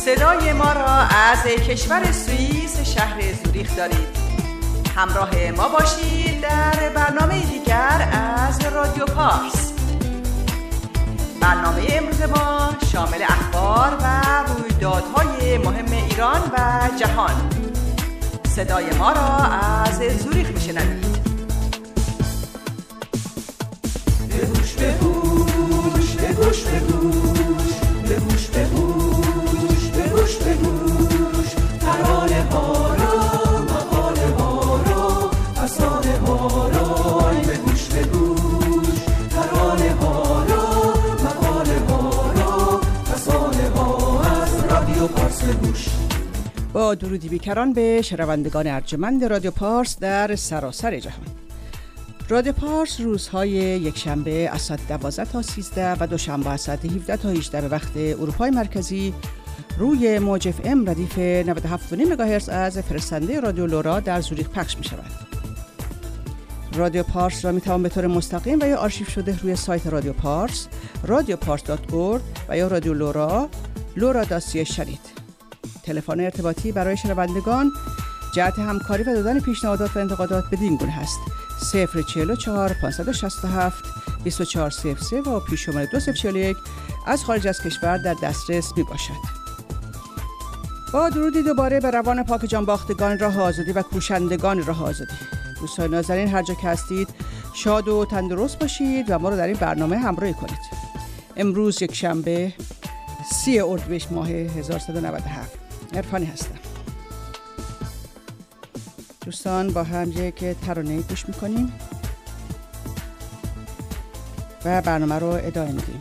صدای ما را از کشور سوئیس شهر زوریخ دارید. همراه ما باشید در برنامه دیگر از رادیو پارس. برنامه امروز ما شامل اخبار و رویدادهای مهم ایران و جهان. صدای ما را از زوریخ میشنوید. بگوش بگوش بگوش بگوش بگوش بگوش بگوش بگوش ترانه ها را مقاله ها را افسانه ها را بگوش بگوش ترانه ها را مقاله ها را افسانه ها از رادیو پارس بگوش. با درودی بیکران به شنوندگان ارجمند رادیو پارس در سراسر جهان. رادیو پارس روزهای یکشنبه از ساعت 12 تا 13 و دوشنبه از ساعت 17 تا 18 به وقت اروپای مرکزی روی موج اف ام ردیف 97.5 مگاهرتز از فرستنده رادیو لورا در زوریخ پخش می شود. رادیو پارس را می توان به طور مستقیم و یا آرشیو شده روی سایت رادیو پارس radiopars.org و یا رادیو لورا lora.ca شنید. تلفن ارتباطی برای شنوندگان جهت همکاری و دادن پیشنهادات و انتقادات بدین گونه هست: 044 567 2403 و پیش‌شماره 2041 از خارج از کشور در دسترس می باشد. با درودی دوباره به روان پاک جانباختگان راه آزادی و کوشندگان راه آزادی. دوستان نازنین هر جا که هستید شاد و تندرست باشید و ما رو در این برنامه همراهی کنید. امروز یک شنبه 30 اردیبهشت ماه 1197. عرفانی هستم. دوستان با هم یک ترانه گوش میکنیم و برنامه رو ادامه میدیم.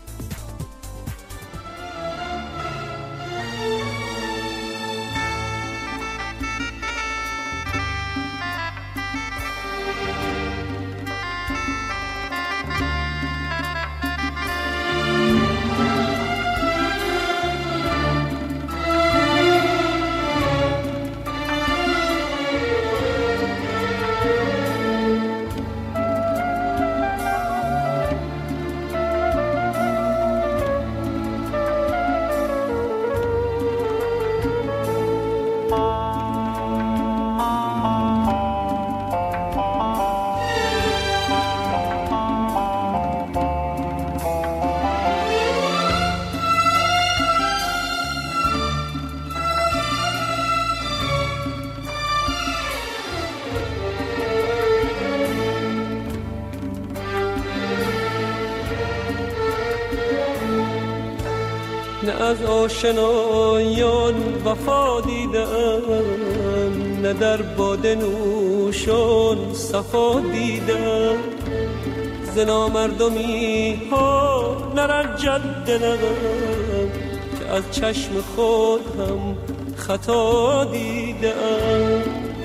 نه از آشنایان وفا دیدم، نه در باده نوشان صفا دیدم. ز نامردمی ها نرنجد دلم، که از چشم خود هم خطا دیدم.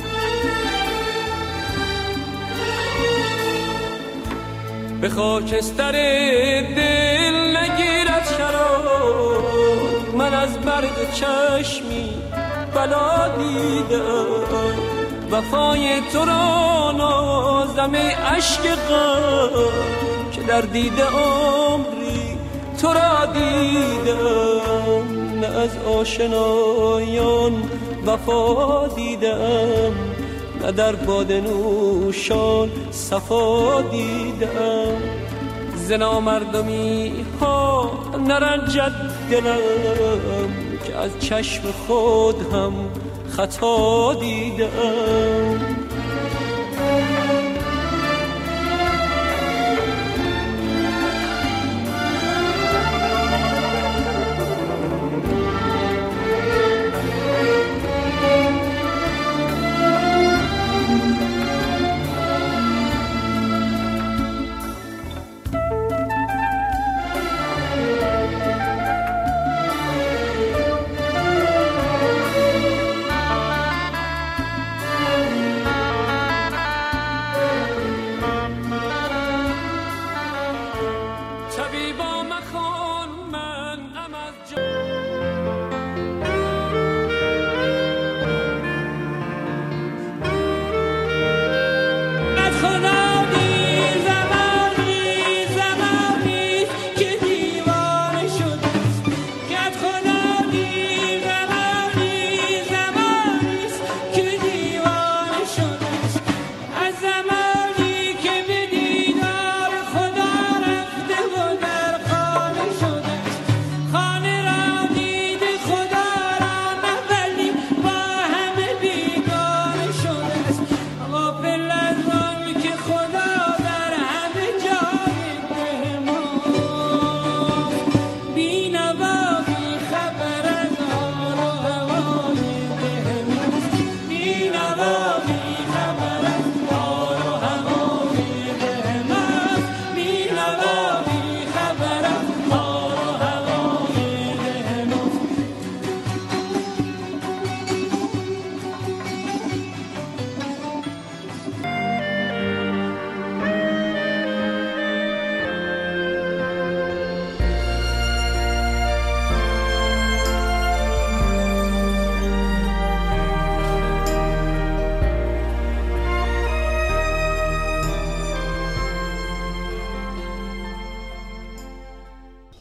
به خاکستر دل نگیرد شراب، من از برد چشمی بلا دیدم. وفای تو را نازم اشک غم، که در دیده عمری تو را دیدم. نه از آشنایان وفا دیدم، نه در باده نوشان صفا دیدم. ز نامردمی ها نرنجد دلم، که از چشم خود هم خطا دیدم.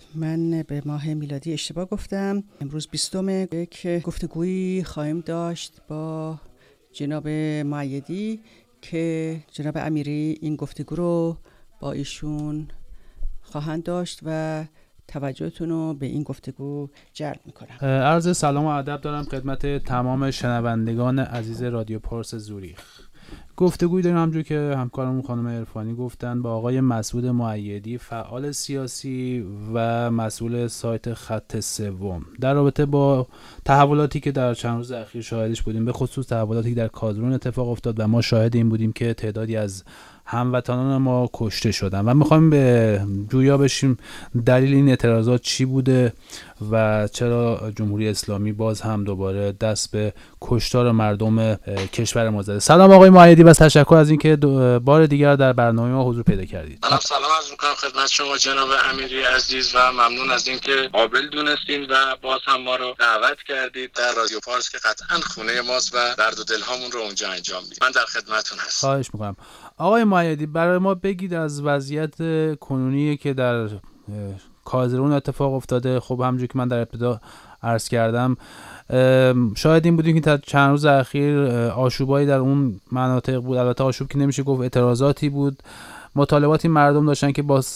من به ماه میلادی اشتباه گفتم. امروز 20 یک گفتگویی خواهیم داشت با جناب مؤیدی که جناب امیری این گفتگو رو با ایشون خواهند داشت و توجهتون رو به این گفتگو جلب میکنم. عرض سلام و ادب دارم خدمت تمام شنوندگان عزیز رادیو پارس زوریخ. گفتگوی داریم همونجور که همکارمون خانم عرفانی گفتن با آقای مسعود مؤیدی، فعال سیاسی و مسئول سایت خط سوم، در رابطه با تحولاتی که در چند روز اخیر شاهدش بودیم، به خصوص تحولاتی که در کازرون اتفاق افتاد و ما شاهد این بودیم که تعدادی از هموطنان ما کشته شدن و میخوایم به جویا بشیم دلیل این اعتراضات چی بوده و چرا جمهوری اسلامی باز هم دوباره دست به کشتار مردم کشور ما زده. سلام آقای مؤیدی و تشکر از اینکه بار دیگر در برنامه ما حضور پیدا کردید. سلام عرض می‌کنم خدمت شما جناب امیری عزیز و ممنون از اینکه قابل دونستین و باز هم ما رو دعوت کردید در رادیو پارس که قطعاً خونه ماست و درد و دلهامون رو اونجا انجام میدیم. من در خدمتتون هستم. خواهش می‌کنم. آقای مؤیدی برای ما بگید از وضعیت کنونی که در کازرون اتفاق افتاده. خب همونجوری که من در ابتدا عرض کردم شاید این بودیم که تا چند روز اخیر آشوبایی در اون مناطق بود. البته آشوب که نمیشه گفت، اعتراضاتی بود، مطالباتی مردم داشتن که با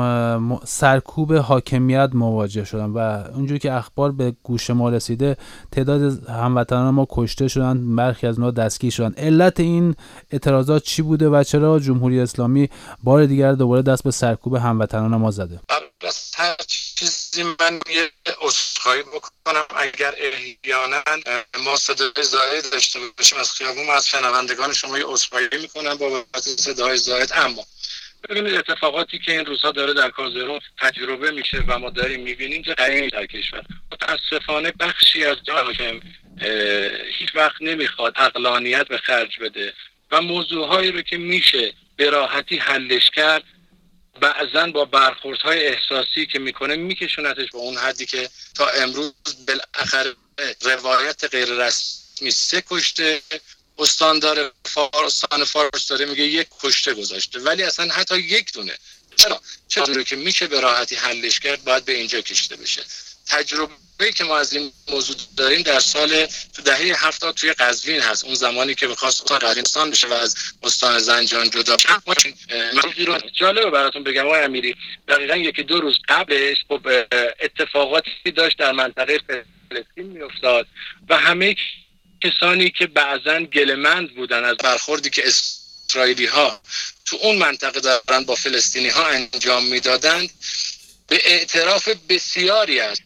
سرکوب حاکمیت مواجه شدن و اونجوری که اخبار به گوش ما رسیده تعداد هموطنان ما کشته شدن، برخی از اونها دستگیر شدن. علت این اعتراضات چی بوده و چرا جمهوری اسلامی بار دیگر دوباره دست به سرکوب هموطنان ما زده؟ از هر چیزی من یه عذرخواهی بکنم اگر احیانا ما صدای زائد داشته باشیم از خیابون، از شنوندگان شما یه عذرخواهی میکنم بابت صدای زائد. اما ببینید اتفاقاتی که این روزها داره در کازرون تجربه میشه و ما داریم میبینیم که غیر در کشور متاسفانه بخشی از جامعه هیچ وقت نمیخواد عقلانیت به خرج بده و موضوعهایی رو که میشه به راحتی حلش کرد بعضن با برخوردهای احساسی که میکنه میکشونتش به اون حدی که تا امروز بالاخره روایت غیر رسمی 3 کشته، استان فارس داره میگه 1 کشته گذاشته، ولی اصلا حتی 1 دونه. چرا که میشه به راحتی حلش کرد باید به اینجا کشیده بشه. تجربه‌ای که ما از این موضوع داریم در تو دهه 70 توی قزوین هست، اون زمانی که می‌خواست استان قزوین بشه و از استان زنجان جدا بشه. من جالبه براتون بگم آقای امیری، دقیقاً 1-2 روز قبلش خب اتفاقاتی داشت در منطقه فلسطین میافتاد و همه کسانی که بعضاً گله‌مند بودن از برخوردی که اسرائیلی‌ها تو اون منطقه دارن با فلسطینی‌ها انجام میدادند به اعتراف بسیاری از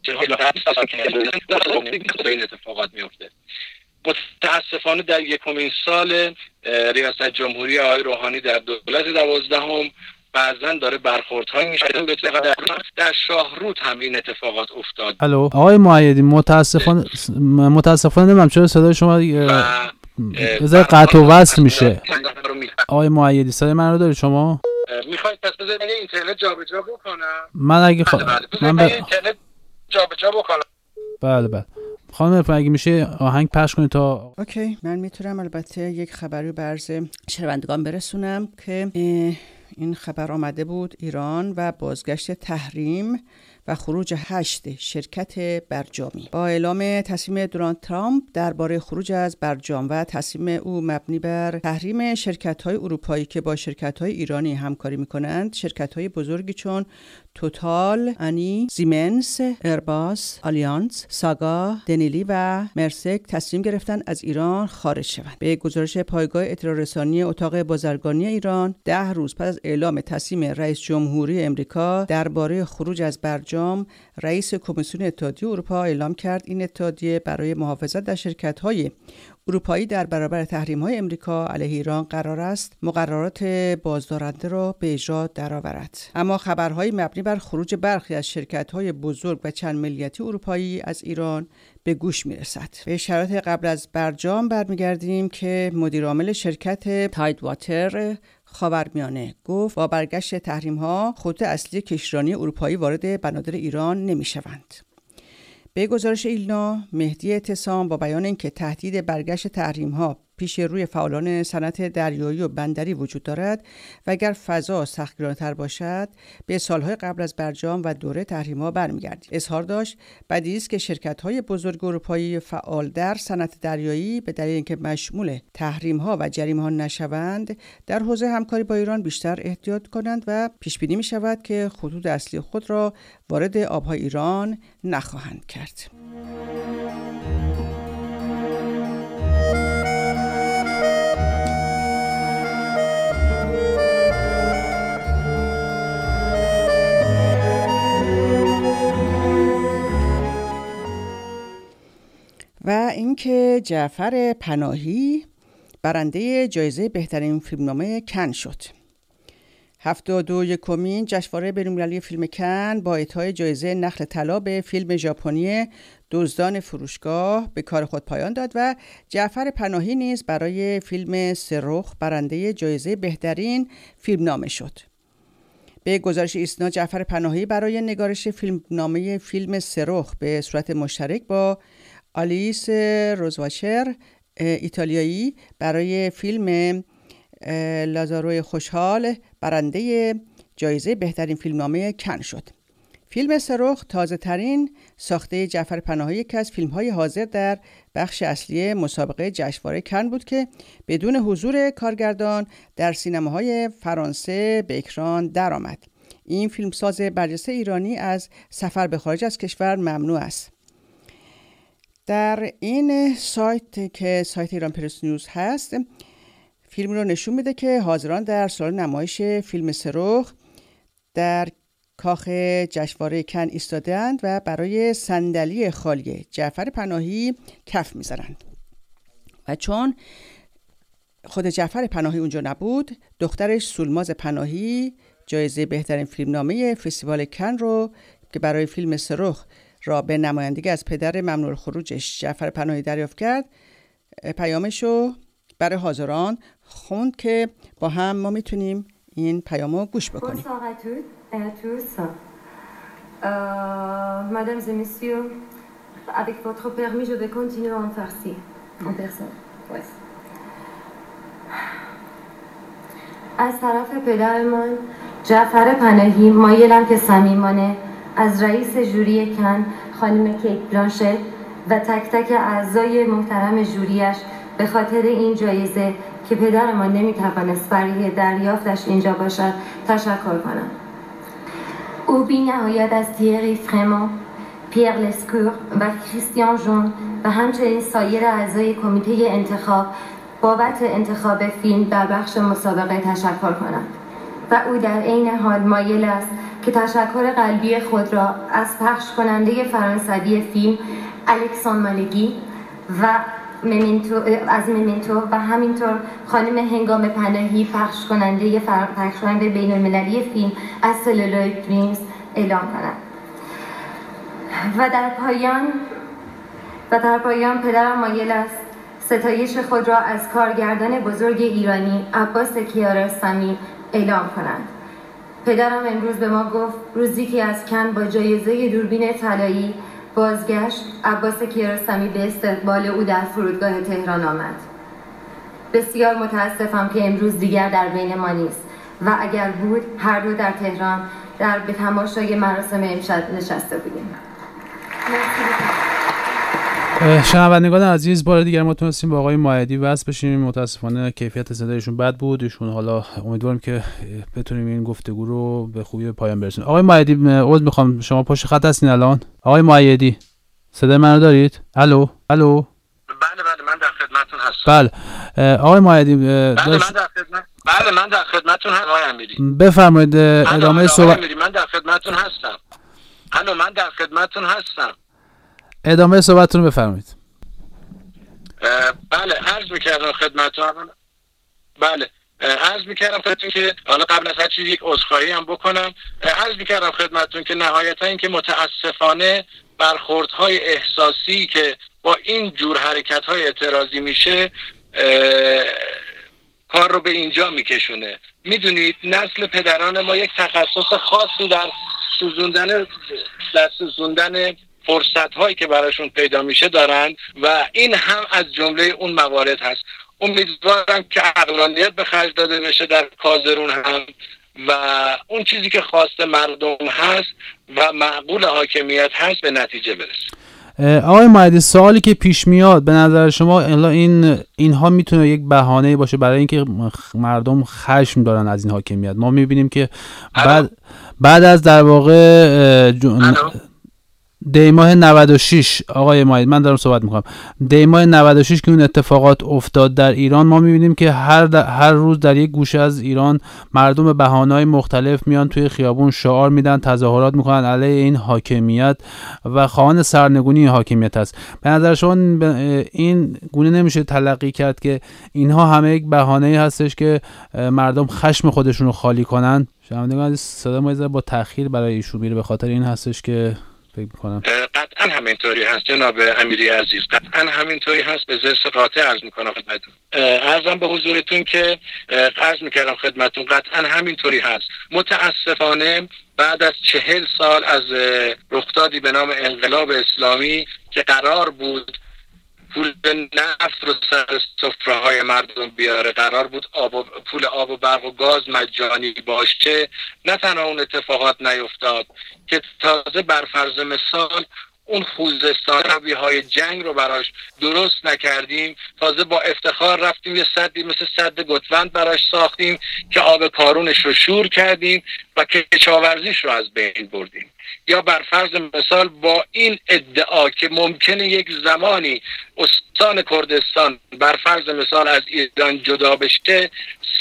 این اتفاقات میفته. متاسفانه در 1مین سال ریاست جمهوری آقای روحانی در دولت 12 بعضن داره برخوردهای میشه. در شاهرود هم این اتفاقات افتاد. الو آقای مؤیدی، متاسفانه نمیدونم چرا صدای شما بذار قطع و وصل میشه. آقای مؤیدی صدای من رو دارید شما؟ میخواید پس بذارید اینترنت جابجا بکنم؟ من اگه اینترنت جابجا بکنم. بله. خانم عرفانی اگه میشه آهنگ پخش کنید تا اوکی. من میتونم البته یک خبری به عرض شنوندگان برسونم که این خبر آمده بود ایران و بازگشت تحریم و خروج 8 شرکت برجامی. با اعلام تصمیم دونالد ترامپ درباره خروج از برجام و تصمیم او مبنی بر تحریم شرکت‌های اروپایی که با شرکت‌های ایرانی همکاری می‌کنند، شرکت‌های بزرگی چون توتال، انی، سیمنس، ایرباس، آلیانس، ساگا، دنیلی و مرسک تصمیم گرفتن از ایران خارج شوند. به گزارش پایگاه اطلاع رسانی اتاق بازرگانی ایران 10 روز پس از اعلام تصمیم رئیس جمهوری امریکا درباره خروج از برجام، رئیس کمیسیون اتحادیه اروپا اعلام کرد این اتحادیه برای محافظت در شرکت‌های اروپایی در برابر تحریم‌های امریکا علیه ایران قرار است مقررات بازدارنده را به اجرا درآورد. اما خبرهای مبنی بر خروج برخی از شرکت‌های بزرگ و چند ملیتی اروپایی از ایران به گوش میرسد. به شرایط قبل از برجام برمیگردیم که مدیر عامل شرکت تاید واتر خاورمیانه گفت با برگشت تحریم‌ها خطوط اصلی کشتیرانی اروپایی وارد بنادر ایران نمی‌شوند. به گزارش ایلنا، مهدی اعتصام با بیان اینکه تهدید برگشت تحریم‌ها پیش روی فعالان صنعت دریایی و بندری وجود دارد و اگر فضا سختگیرانه‌تر باشد به سالهای قبل از برجام و دوره تحریم‌ها برمیگردیم. اظهار داشت بدیهی است که شرکت‌های بزرگ اروپایی فعال در صنعت دریایی به دلیل اینکه مشمول تحریم‌ها و جریمه‌ها نشوند در حوزه همکاری با ایران بیشتر احتیاط کنند و پیش بینی می‌شود که خطوط اصلی خود را وارد آب‌های ایران نخواهند کرد. و اینکه جعفر پناهی برنده جایزه بهترین فیلمنامه کن شد. 72مین جشنواره بین‌المللی فیلم کن با اعطای جایزه نخل طلا به فیلم ژاپنی دزدان فروشگاه به کار خود پایان داد و جعفر پناهی نیز برای فیلم سرخ برنده جایزه بهترین فیلمنامه شد. به گزارش ایسنا جعفر پناهی برای نگارش فیلمنامه فیلم سرخ به صورت مشترک با آلیس روزواچر ایتالیایی برای فیلم لازاروی خوشحال برنده جایزه بهترین فیلمنامه کن شد. فیلم سرخ تازه ترین ساخته جعفر پناهی یکی از فیلم های حاضر در بخش اصلی مسابقه جشنواره کن بود که بدون حضور کارگردان در سینماهای فرانسه به اکران درآمد. این فیلمساز برجسته ایرانی از سفر به خارج از کشور ممنوع است. در این سایت که سایت ایران پرس نیوز هست فیلم رو نشون میده که حاضران در سالن نمایش فیلم سرخ در کاخ جشنواره کن ایستادند و برای صندلی خالی جعفر پناهی کف میزنند و چون خود جعفر پناهی اونجا نبود دخترش سولماز پناهی جایزه بهترین فیلمنامه فستیوال کن رو که برای فیلم سرخ را به نمایندگی از پدر ممنوع الخروجش جعفر پناهی دریافت کرد پیامشو برای حاضران خوند که با هم ما میتونیم این پیامو گوش بکنیم. Bonsoir à toutes et à tous. Mesdames et messieurs, avec votre permis, je vais continuer en farsi, en personne. Ouais. از طرف پدرمان جعفر پناهی مایلم که صمیمانه از رئیس ژوری کن خانم کیت بلانشت و تک تک اعضای محترم ژوریش به خاطر این جایزه که پدرمان نمیتوانست برای دریافتش اینجا باشد تشکر کنم. او بی نهایت از تیری فرمان، پیر لسکور و کریستیان جون و همچنین سایر اعضای کمیته انتخاب بابت انتخاب فیلم در بخش مسابقه تشکر کنم و او در عین حال مایل است که تشکر قلبی خود را از پخش کننده فرانسوی فیلم الکساندر مالگی و ممنتو و همینطور خانم هنگام پناهی پخش کننده بین المللی فیلم از سلولوید دریمز اعلام کنند. و در پایان پدرم مایل است ستایش خود را از کارگردان بزرگ ایرانی عباس کیارستمی اعلام کنند. پدرم امروز به ما گفت روزی که از کن با جایزه دوربین طلایی بازگشت عباس کیارستمی به استقبال او در فرودگاه تهران آمد. بسیار متاسفم که امروز دیگر در بین ما نیست و اگر بود هر دو در تهران به تماشای مراسم امشب نشسته بودیم. شنوندگان عزیز بار دیگر ما تونستیم با آقای مایدی وصل بشیم. متاسفانه کیفیت صدایشون بد بود. ایشون حالا امیدوارم که بتونیم این گفتگو رو به خوبی به پایان برسونیم. آقای مایدی عذر میخوام شما پشت خط هستین الان؟ آقای مایدی صدای منو دارید؟ الو؟ بله من در خدمتتون هستم. بله آقای مایدی من در خدمتتون هستم آقای امیری. بفرمایید ادامه صحبت. من در خدمتتون هستم. من در خدمتتون هستم. ادامه صحبتتون بفرمایید. بله عرض می‌کردم خدمتتون. بله عرض می‌کردم خدمتتون که حالا قبل از هر چیز یک عذرخواهی هم بکنم. عرض می‌کردم خدمتتون که نهایتا این که متاسفانه برخوردهای احساسی که با این جور حرکت‌های اعتراضی میشه کار رو به اینجا میکشونه. میدونید نسل پدران ما یک تخصص خاصی در سوزوندن فرصت هایی که براشون پیدا میشه دارن و این هم از جمله اون موارد هست. امیدوارم که عقلانیت به خرج داده بشه در کازرون هم و اون چیزی که خواست مردم هست و معقول حاکمیت هست به نتیجه برسه. آقای مهدی، سوالی که پیش میاد به نظر شما اینها میتونه یک بهانه باشه برای اینکه مردم خشم دارن از این حاکمیت؟ ما میبینیم که بعد از در واقع دیماه 96 آقای مهدی، من دارم صحبت میکنم، دیماه 96 که اون اتفاقات افتاد در ایران، ما میبینیم که هر روز در یک گوشه از ایران مردم به بهانه‌های مختلف میان توی خیابون شعار میدن، تظاهرات میکنن علیه این حاکمیت و خواهان سرنگونی حاکمیت هست. به نظر شما این گونه نمیشه تلقی کرد که اینها همه یک بهانه‌ای هستش که مردم خشم خودشون رو خالی کنن؟ شنوندگان صدا ما با تأخیر برای ایشون میره، به خاطر این هستش که فکر میکنم قطعا همینطوری هست جناب امیری عزیز، قطعا همینطوری هست. به زرس قاطع عرض میکنم خدمتتون، عرضم به حضورتون که عرض میکردم خدمتتون قطعا همینطوری هست. متاسفانه بعد از 40 سال از رخدادی به نام انقلاب اسلامی که قرار بود پول نفت رو سر سفره‌های مردم بیاره، قرار بود پول آب و برق و گاز مجانی باشه، نه تنها اون اتفاقات نیفتاد که تازه بر فرض مثال اون خوزستان رویهای جنگ رو براش درست نکردیم، تازه با افتخار رفتیم یه سدی مثل سد گتوند براش ساختیم که آب کارونش رو شور کردیم و کشاورزیش رو از بین بردیم. یا بر فرض مثال با این ادعا که ممکنه یک زمانی استان کردستان بر فرض مثال از ایران جدا بشه،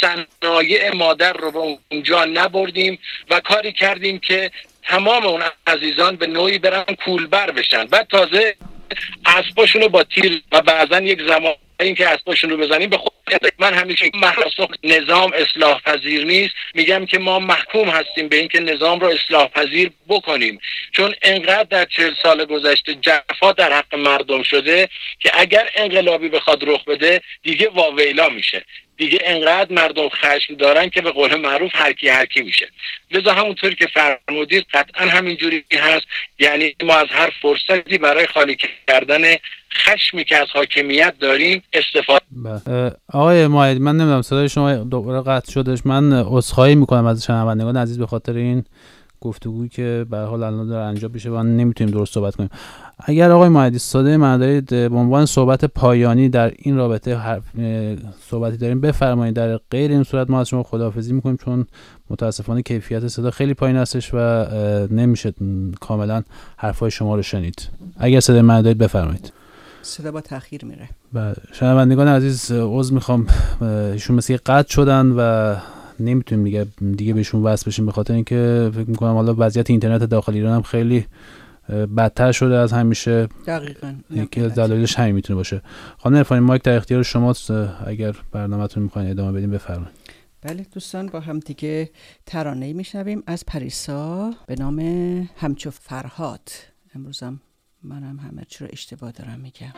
صنایع مادر رو به اونجا نبردیم و کاری کردیم که تمام اون عزیزان به نوعی برن کولبر بشن. بعد تازه اسباشون رو با تیر و بعضا یک زمان این که اسباشون رو بزنیم به خود. من همیشه نظام اصلاح پذیر نیست، میگم که ما محکوم هستیم به اینکه نظام رو اصلاح پذیر بکنیم، چون انقدر در 40 سال گذشته جفا در حق مردم شده که اگر انقلابی بخواد رخ بده دیگه واویلا میشه، دیگه انقدر مردم خشم دارن که به قول معروف هر کی میشه. لذا همونطوری که فرمودید قطعا همینجوری هست، یعنی ما از هر فرصتی برای خالی کردن خشمی که از حاکمیت داریم استفاده. آقای مهدی، من نمیدونم صدای شما دوباره قطع شدش، من عذرخواهی میکنم از شنوندگان عزیز به خاطر این گفتگویی که به هر حال الان داره انجام میشه و نمیتونیم درست صحبت کنیم. اگر آقای مهدی صدای من دارید به عنوان صحبت پایانی در این رابطه صحبتی داریم بفرمایید، در غیر این صورت ما از شما خداحافظی میکنیم چون متاسفانه کیفیت صدا خیلی پایین هستش و نمیشه کاملا حرفای شما رو شنید. اگر صدای من دارید بفرمایید. صدا با تأخیر میره. بله شنوندگان عزیز عذر میخوام، ایشون مثل قطع شدن و نمیتونیم دیگه بهشون وصل بشیم به خاطر اینکه فکر میکنم حالا وضعیت اینترنت داخل ایران هم خیلی بدتر شده از همیشه. دقیقاً یکی از دلایلش همین میتونه باشه. خانم عرفانی مایک در اختیار شماست، اگر برنامه‌تون میخواین ادامه بدیم بفرمایید. بله دوستان، با هم دیگه ترانه‌ای میشنویم از پریسا به نام همچو فرهاد. امروزم منم همه چی رو اشتباه دارم میگم.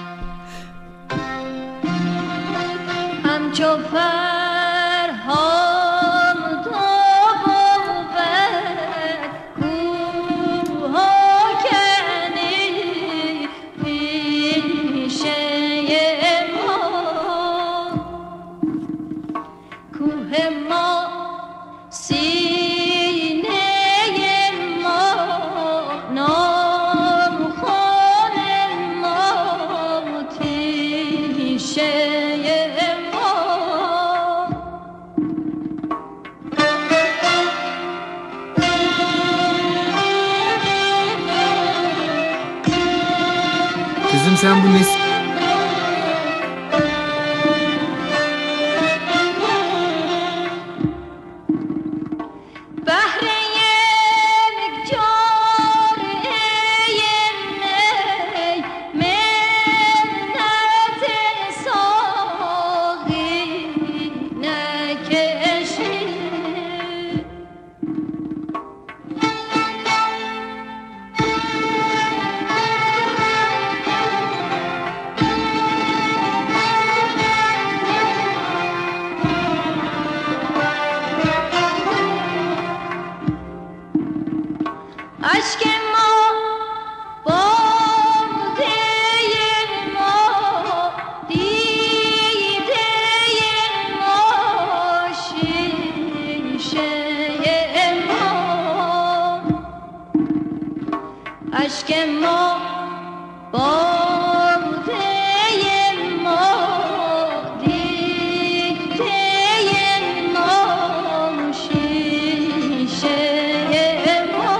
همچو فرهاد Sen bu ne? دیده اشک ما باده ما دیده ما شیشه ما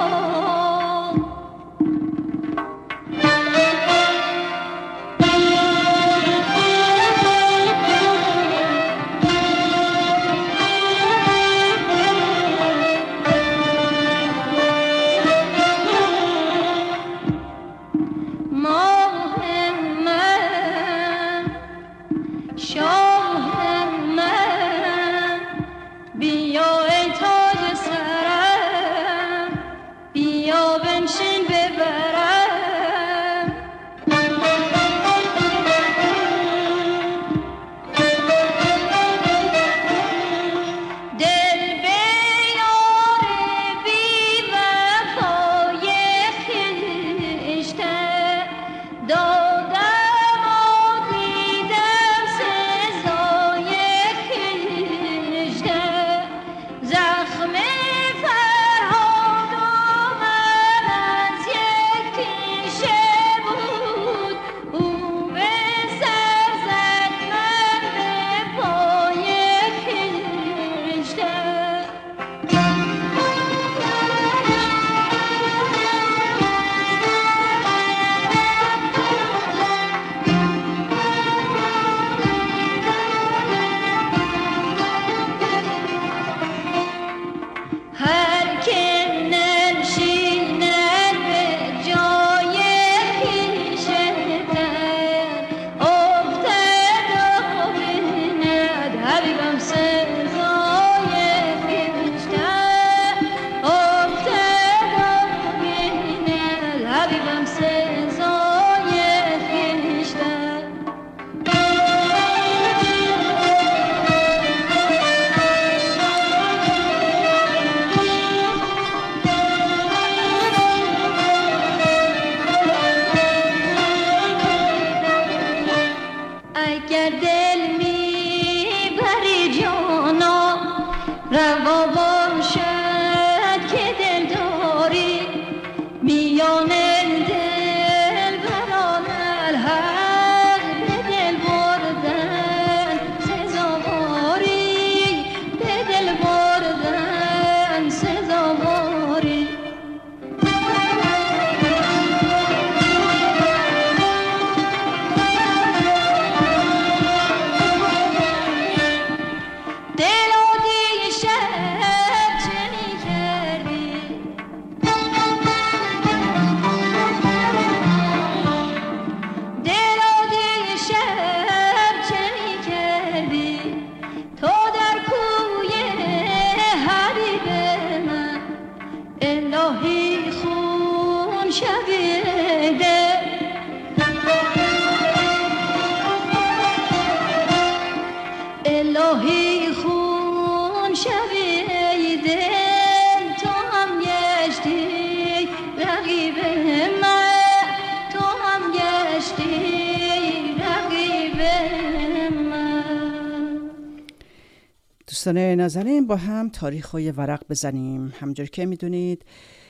دوستان نازنین، با هم تاریخ‌های ورق بزنیم. همونجور که میدونید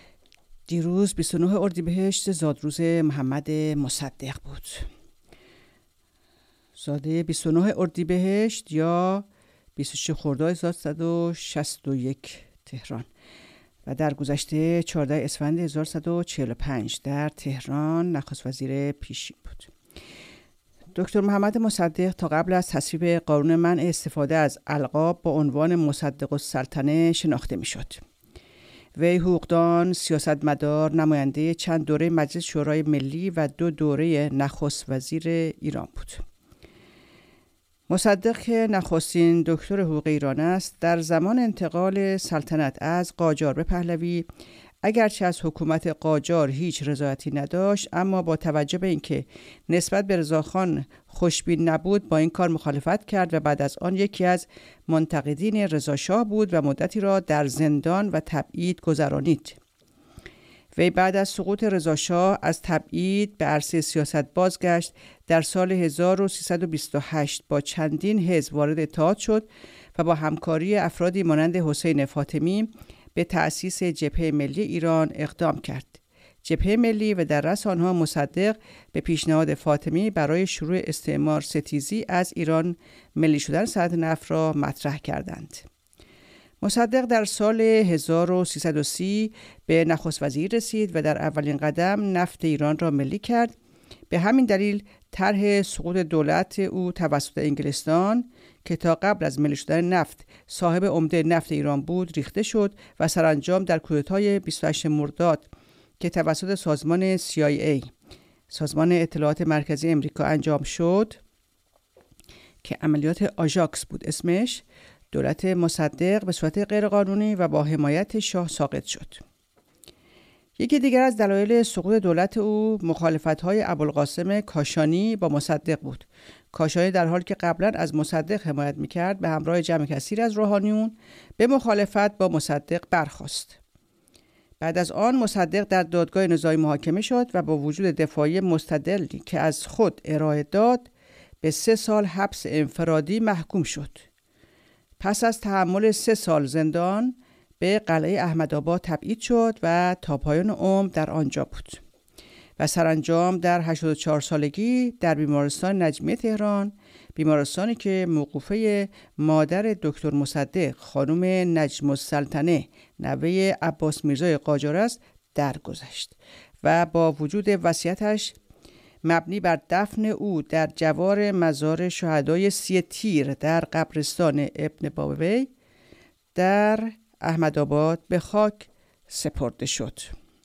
دیروز 29 اردیبهشت زادروز محمد مصدق بود. زاده 29 اردیبهشت یا 26 خرداد 1161 تهران و در گذشته 14 اسفند 1145 در تهران نخست وزیر پیشین بود. دکتر محمد مصدق تا قبل از تصویب قانون منع استفاده از القاب با عنوان مصدق السلطنه شناخته میشد. وی حقوقدان، سیاستمدار، نماینده چند دوره مجلس شورای ملی و 2 دوره نخست وزیر ایران بود. مصدق که نخستین دکتر حقوق ایران است، در زمان انتقال سلطنت از قاجار به پهلوی اگرچه از حکومت قاجار هیچ رضایتی نداشت، اما با توجه به اینکه نسبت به رضاخان خوشبین نبود با این کار مخالفت کرد و بعد از آن یکی از منتقدین رضاشاه بود و مدتی را در زندان و تبعید گذرانید. وی بعد از سقوط رضاشاه از تبعید به عرصه سیاست بازگشت. در سال 1328 با چندین حزب وارد اتحاد شد و با همکاری افرادی مانند حسین فاطمی به تأسیس جبهه ملی ایران اقدام کرد. جبهه ملی و در رأس آنها مصدق به پیشنهاد فاطمی برای شروع استعمار ستیزی از ایران ملی شدن صنعت نفت را مطرح کردند. مصدق در سال 1330 به نخست وزیر رسید و در اولین قدم نفت ایران را ملی کرد. به همین دلیل طرح سقوط دولت او توسط انگلستان که تا قبل از ملی شدن نفت صاحب عمده نفت ایران بود ریخته شد و سرانجام در کودتای 28 مرداد که توسط سازمان CIA سازمان اطلاعات مرکزی امریکا انجام شد که عملیات آژاکس بود اسمش، دولت مصدق به صورت غیرقانونی و با حمایت شاه ساقط شد. یکی دیگر از دلایل سقوط دولت او مخالفت‌های ابوالقاسم کاشانی با مصدق بود. کاشانی در حالی که قبلا از مصدق حمایت می‌کرد به همراه جمع کثیر از روحانیون به مخالفت با مصدق برخاست. بعد از آن مصدق در دادگاه نزاعی محاکمه شد و با وجود دفاعی مستدلی که از خود ارائه داد به 3 سال حبس انفرادی محکوم شد. پس از تحمل 3 سال زندان به قلعه احمدآباد تبعید شد و تا پایان عمر در آنجا بود و سرانجام در 84 سالگی در بیمارستان نجمیه تهران، بیمارستانی که موقوفه مادر دکتر مصدق خانم نجم السلطنه نوه عباس میرزای قاجار است درگذشت و با وجود وصیتش مبنی بر دفن او در جوار مزار شهدای 30 تیر در قبرستان ابن بابوی در احمدآباد به خاک سپرده شد.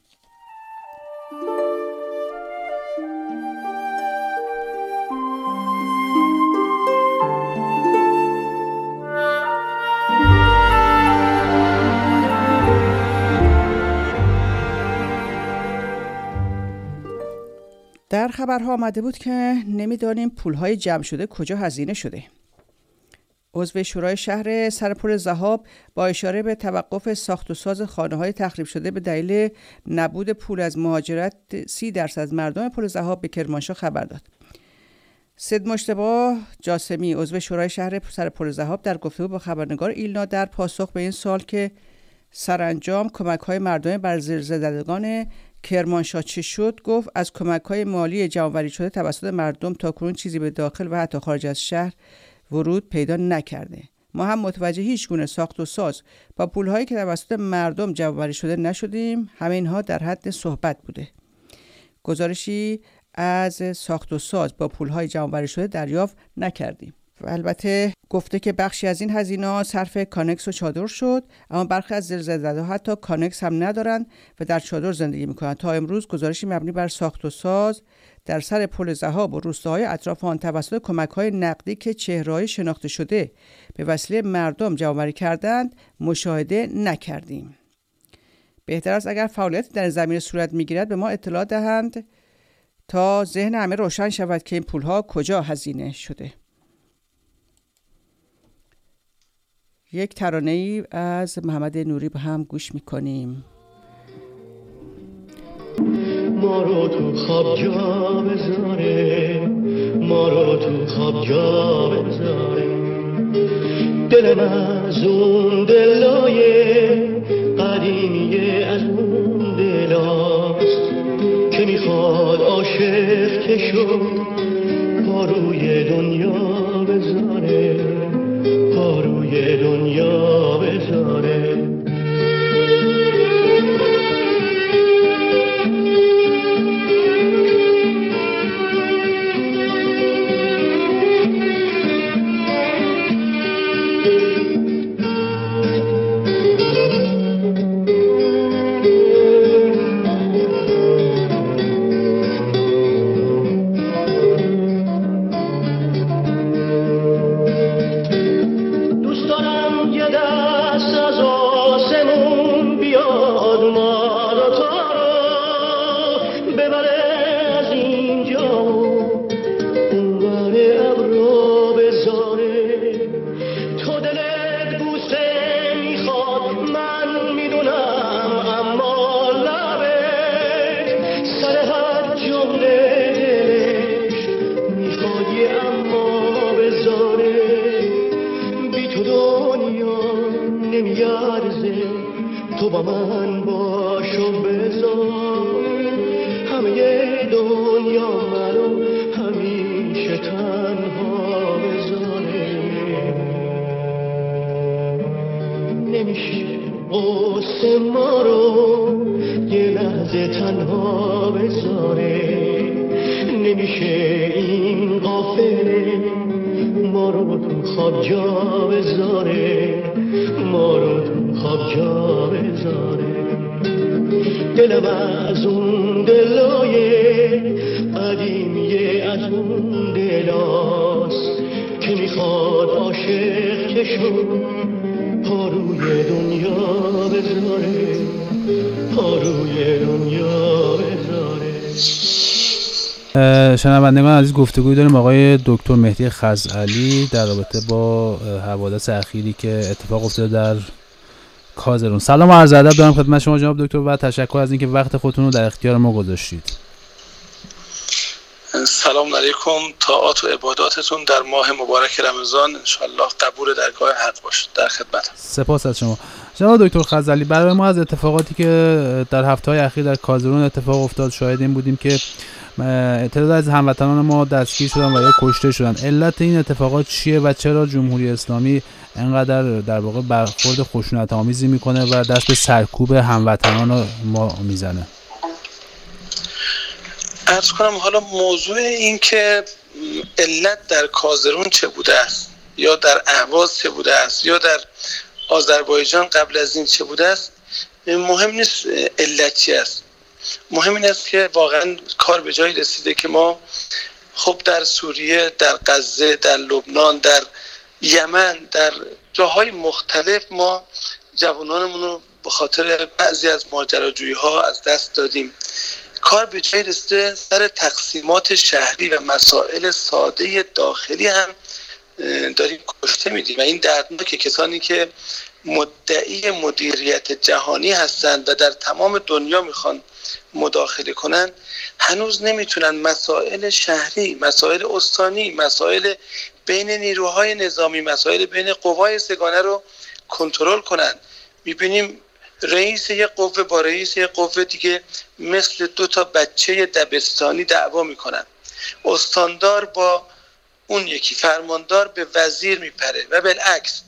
در خبرها آمده بود که نمیدانیم پولهای جمع شده کجا هزینه شده. عضو شورای شهر سرپل ذهاب با اشاره به توقف ساخت و ساز خانه‌های تخریب شده به دلیل نبود پول از مهاجرت 30% از مردم پل ذهاب به کرمانشاه خبر داد. سید مجتبی جاسمی عضو شورای شهر سرپل ذهاب در گفتگو با خبرنگار ایلنا در پاسخ به این سوال که سرانجام کمک‌های مردم بر زلزله‌زدگان کرمانشاه چه شد، گفت از کمک‌های مالی جمع‌آوری شده توسط مردم تاکنون چیزی به داخل و حتی خارج از شهر ورود پیدا نکرده. ما هم متوجه هیچ گونه ساخت و ساز با پول‌هایی که توسط مردم جمع‌آوری شده نشدیم. همه اینها در حد صحبت بوده. گزارشی از ساخت و ساز با پول‌های جمع‌آوری شده دریافت نکردیم. و البته گفته که بخشی از این هزینه‌ها صرف کانکس و چادر شد، اما برخی از زلزله‌زده‌ها حتی کانکس هم ندارند و در چادر زندگی می‌کنند. تا امروز گزارشی مبنی بر ساخت و ساز در سر پل ذهاب و روستاهای اطراف آن توسط کمک‌های نقدی که چهره‌های شناخته شده به وسیله مردم جمع‌آوری کردند مشاهده نکردیم. بهتر است اگر فعالیت در زمین صورت می‌گیرد به ما اطلاع دهند تا ذهن همه روشن شود که این پول‌ها کجا هزینه شده. یک ترانه‌ای از محمد نوری با هم گوش می‌کنیم. ما رو تو خواب جا بذاره، ما رو تو خواب جا بذاره، دلم از اون دلای قدیمیه، از اون دلاست که میخواد عاشق که شد پا روی دنیا بذاره، پا روی دنیا بذاره. تو تو با من باش و بذار همه دنیا منو همیشه تنها بذاره. نمیشه قصه ما رو یه لحظه تنها بذاره. نمیشه این قافله ما رو تو خواب جا بذاره، ما رو تو خواب جا بذاره. دلم از اون دلای قدیمیه، از اون دلاست که میخواد عاشق کشو پا روی دنیا بذاره، پا روی دنیا بذاره. شنوندگان عزیز، گفتگوی داریم آقای دکتر مهدی خزعلی در رابطه با حوادث اخیری که اتفاق افتاده در کازرون. سلام و عرض ادب دارم خدمت شما جناب دکتر و تشکر از اینکه وقت خودتون رو در اختیار ما گذاشتید. سلام علیکم. طاعات و عباداتتون در ماه مبارک رمضان انشالله قبول درگاه حق باشد. در خدمتم. سپاس از شما جناب دکتر خزعلی. برای ما از اتفاقاتی که در هفته‌های اخیر در کازرون اتفاق افتاد شاهد این بودیم که تعداد از هموطنان ما دستگیر شدن و یا کشته شدن. علت این اتفاقات چیه و چرا جمهوری اسلامی انقدر در واقع برخورد خشونت‌آمیزی میکنه و دست به سرکوب هموطنان ما میزنه؟ عرض کنم حالا موضوع این که علت در کازرون چه بوده است یا در اهواز چه بوده است یا در آذربایجان قبل از این چه بوده است مهم نیست. علت چی است؟ مهم این است که واقعا کار به جایی رسیده که ما خب در سوریه، در غزه، در لبنان، در یمن، در جاهای مختلف ما جوانانمون رو به خاطر بعضی از ماجراجویی ها از دست دادیم. کار به جایی رسیده سر تقسیمات شهری و مسائل ساده داخلی هم داریم کشته میدیم و این دردناکه. کسانی که مدعی مدیریت جهانی هستند و در تمام دنیا میخوان مداخله کنن هنوز نمیتونن مسائل شهری، مسائل استانی، مسائل بین نیروهای نظامی، مسائل بین قوای سگانه رو کنترل کنن. میبینیم رئیس یک قوه با رئیس یک قوه دیگه مثل دو تا بچه دبستانی دعوا میکنن. استاندار با اون یکی فرماندار به وزیر میپره و بالعکس.